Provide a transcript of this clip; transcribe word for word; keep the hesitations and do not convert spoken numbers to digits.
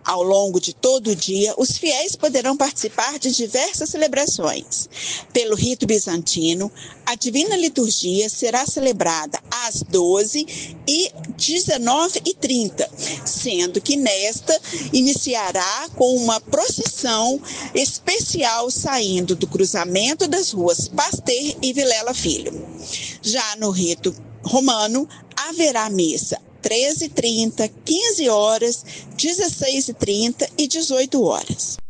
Ao longo de todo o dia, os fiéis poderão participar de diversas celebrações. Pelo rito bizantino, a Divina Liturgia será celebrada às doze e dezenove e trinta, sendo que nesta iniciará com uma procissão especial saindo do cruzamento das ruas Pasteur e Vilela Filho. Já no rito romano, haverá missa treze e trinta, quinze horas, dezesseis e trinta e dezoito horas.